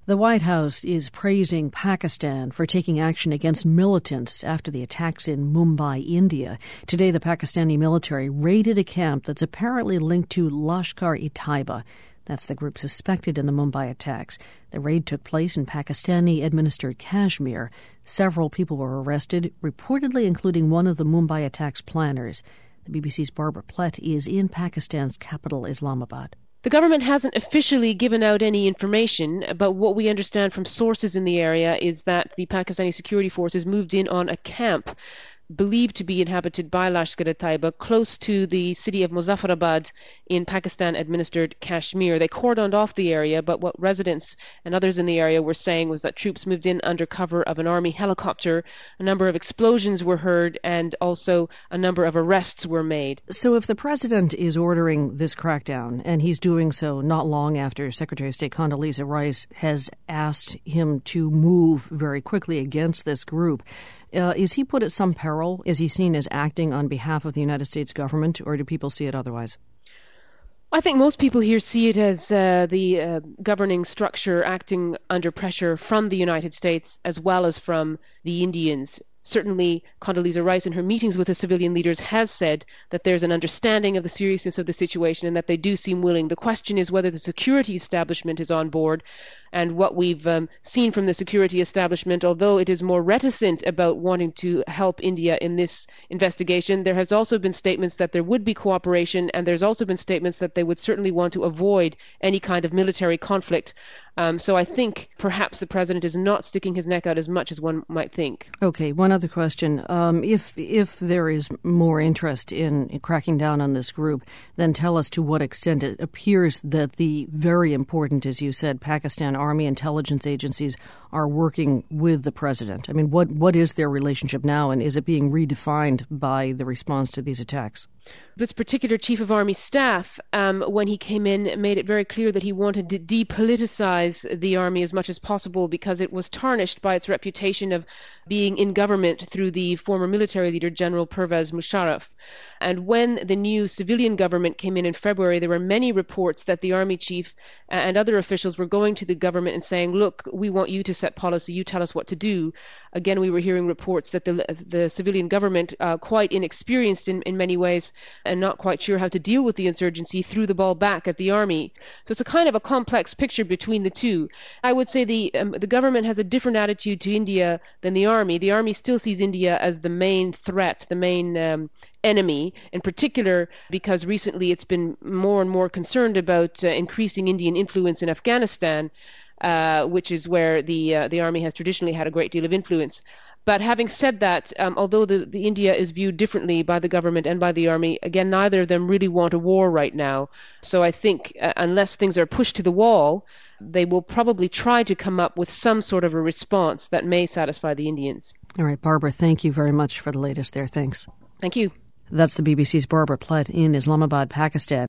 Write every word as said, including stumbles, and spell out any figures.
The White House is praising Pakistan for taking action against militants after the attacks in Mumbai, India. Today, the Pakistani military raided a camp that's apparently linked to Lashkar-e-Taiba. That's the group suspected in the Mumbai attacks. The raid took place in Pakistani-administered Kashmir. Several people were arrested, reportedly including one of the Mumbai attacks planners. The B B C's Barbara Plett is in Pakistan's capital, Islamabad. The government hasn't officially given out any information, but what we understand from sources in the area is that the Pakistani security forces moved in on a camp believed to be inhabited by Lashkar-e-Taiba close to the city of Muzaffarabad in Pakistan-administered Kashmir. They cordoned off the area, but what residents and others in the area were saying was that troops moved in under cover of an army helicopter. A number of explosions were heard, and also a number of arrests were made. So if the president is ordering this crackdown, and he's doing so not long after Secretary of State Condoleezza Rice has asked him to move very quickly against this group, Uh, is he put at some peril? Is he seen as acting on behalf of the United States government, or do people see it otherwise? I think most people here see it as uh, the uh, governing structure acting under pressure from the United States as well as from the Indians. Certainly, Condoleezza Rice in her meetings with the civilian leaders has said that there's an understanding of the seriousness of the situation and that they do seem willing. The question is whether the security establishment is on board. And what we've um, seen from the security establishment, although it is more reticent about wanting to help India in this investigation, there has also been statements that there would be cooperation, and there's also been statements that they would certainly want to avoid any kind of military conflict. Um, so I think perhaps the president is not sticking his neck out as much as one might think. Okay, one other question. Um, if if there is more interest in, in cracking down on this group, then tell us to what extent it appears that the very important, as you said, Pakistan Army intelligence agencies are working with the president. I mean, what what is their relationship now, and is it being redefined by the response to these attacks? This particular chief of army staff, um, when he came in, made it very clear that he wanted to depoliticize the army as much as possible because it was tarnished by its reputation of being in government through the former military leader, General Pervez Musharraf. And when the new civilian government came in in February, there were many reports that the army chief and other officials were going to the government and saying, look, we want you to set policy, you tell us what to do. Again, we were hearing reports that the the civilian government, uh, quite inexperienced in, in many ways and not quite sure how to deal with the insurgency, threw the ball back at the army. So it's a kind of a complex picture between the two. I would say the um, the government has a different attitude to India than the army. The army still sees India as the main threat, the main um, enemy, in particular because recently it's been more and more concerned about uh, increasing Indian influence in Afghanistan, uh, which is where the uh, the army has traditionally had a great deal of influence. But having said that, um, although the, the India is viewed differently by the government and by the army, again, neither of them really want a war right now. So I think uh, unless things are pushed to the wall, they will probably try to come up with some sort of a response that may satisfy the Indians. All right, Barbara, thank you very much for the latest there. Thanks. Thank you. That's the B B C's Barbara Plett in Islamabad, Pakistan.